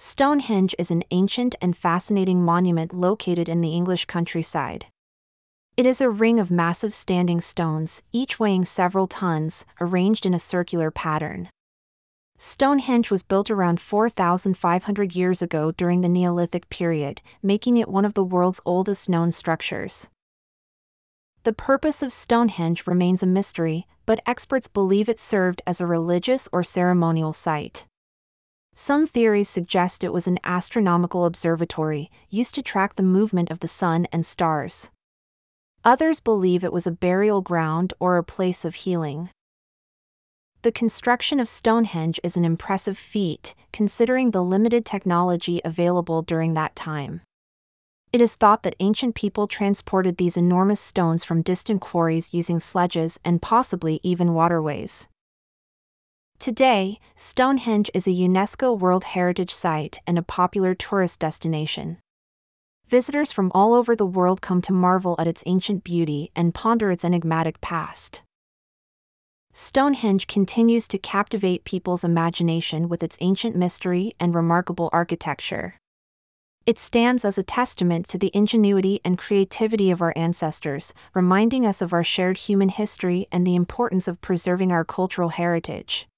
Stonehenge is an ancient and fascinating monument located in the English countryside. It is a ring of massive standing stones, each weighing several tons, arranged in a circular pattern. Stonehenge was built around 4,500 years ago during the Neolithic period, making it one of the world's oldest known structures. The purpose of Stonehenge remains a mystery, but experts believe it served as a religious or ceremonial site. Some theories suggest it was an astronomical observatory, used to track the movement of the sun and stars. Others believe it was a burial ground or a place of healing. The construction of Stonehenge is an impressive feat, considering the limited technology available during that time. It is thought that ancient people transported these enormous stones from distant quarries using sledges and possibly even waterways. Today, Stonehenge is a UNESCO World Heritage Site and a popular tourist destination. Visitors from all over the world come to marvel at its ancient beauty and ponder its enigmatic past. Stonehenge continues to captivate people's imagination with its ancient mystery and remarkable architecture. It stands as a testament to the ingenuity and creativity of our ancestors, reminding us of our shared human history and the importance of preserving our cultural heritage.